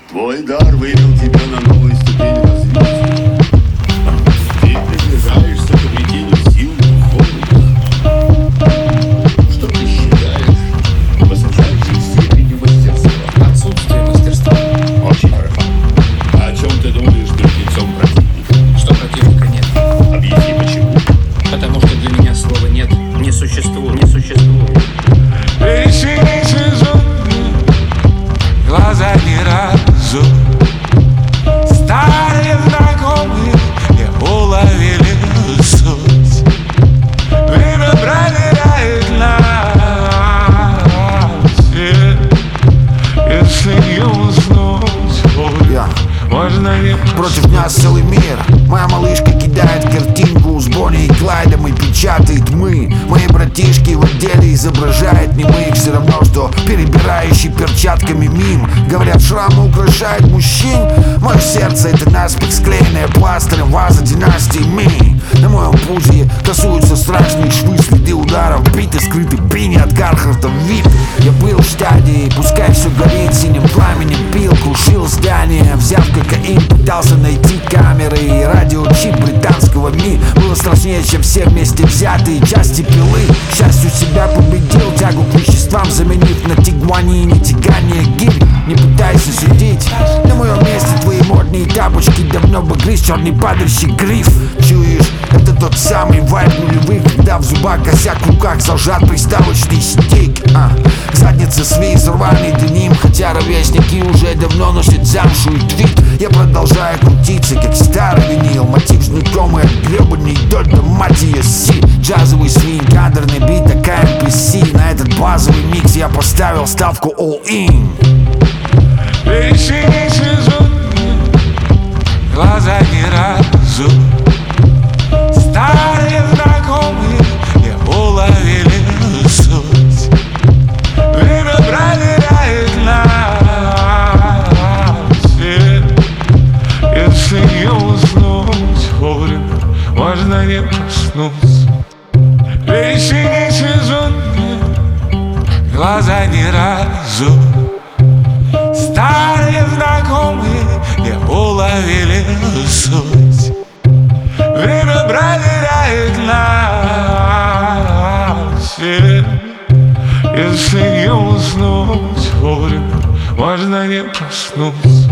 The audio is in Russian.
Твой дар вывел тебя на новую ступень развития. Ты приближаешься к обретению сил духовных. Что ты считаешь высочайшей степенью мастерства? Отсутствие мастерства. Очень хорошо. А о чем ты думаешь перед лицом противника? Что противника нет. Объясни почему. Потому что для меня слова нет не существует. Глаза ни разу старые знакомые не уловили суть. Время проверяет нас, если не уснуть, можно не против нас целый мир. Моя малышка кидает картинку с Бонни и Клайдом и печатает мы. Мои братишки в отделе изображают немых. Все равно, что перебирающий перчатками мим. Говорят, шрамы украшают мужчин. Мое сердце — это наспех склеенная пластырем ваза династии Ми. На моем пузе красуются страшные швы, следы ударов, биты, скрыты пини от Кархарта вид. Я был в стадии, пускай все горит синим пламенем, пил, крушил здание, взяв кокаин, пытался найти камеры и радиочип британского МИ. Было страшнее, чем все вместе взятые части пилы. К счастью, себя победил, тягу к веществам заменив на тигуанини, тягание гирь. Не пытайся судить, на моем месте твои модные тапочки давно бы грыз черный падающий гриф. Чуешь, это тот самый вайб нулевых, когда в зубах косяк, в руках зажат приставочный стик. Задница свиз, рваный деним, хотя ровесники уже давно носят замшу и твит. Я продолжаю крутиться, как старый винил, мотив знакомый от гребаный дольта, мать ее си. Джазовый свин, кадрный бит, такая NPC. На этот базовый микс я поставил ставку all-in. Вещи не сезонные, глаза ни разу старые знакомые не уловили суть. Время проверяет нас, если не уснуть вовремя, можно не проснуться. Вещи не сезонные, глаза ни разу старые знакомые не уловили суть. Время проверяет нас, если не уснуть вовремя, можно не проснуться.